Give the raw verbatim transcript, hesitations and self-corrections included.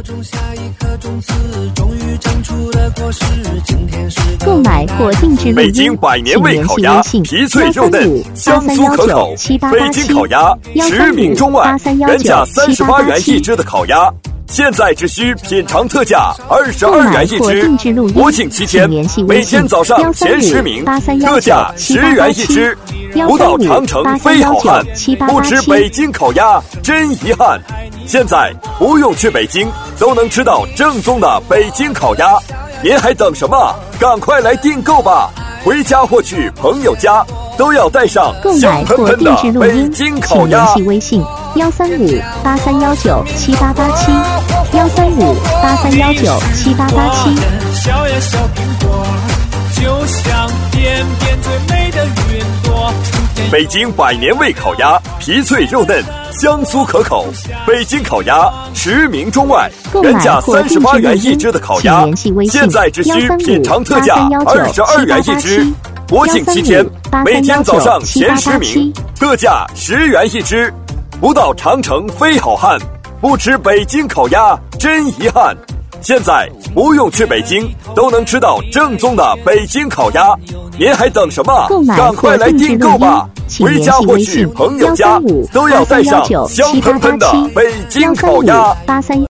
购买或定制录音， 北京百年味烤鸭，皮脆肉嫩，香酥可口。北京烤鸭，驰名中外，原价三十八元一只的烤鸭，现在只需品尝特价二十二元一只。国庆期间，每天早上前十名，特价十元一只。不到长城非好汉，不吃北京烤鸭真遗憾。现在不用去北京，都能吃到正宗的北京烤鸭，您还等什么？赶快来订购吧！回家或去朋友家，都要带上香喷喷的北京烤鸭。 请联系微信幺三五八三幺九七八八七，幺三五八三幺九七八八七。 小呀小苹果，就像点点最美的云朵。 北京百年味烤鸭，皮脆肉嫩，香酥可口。北京烤鸭，驰名中外，原价三十八元一只的烤鸭，现在只需品尝特价二十二元一只。国庆期间，每天早上前十名，特价十元一只。不到长城非好汉，不吃北京烤鸭真遗憾。现在不用去北京，都能吃到正宗的北京烤鸭，您还等什么？赶快来订购吧！回家或去朋友家，都要带上香喷喷的北京烤鸭。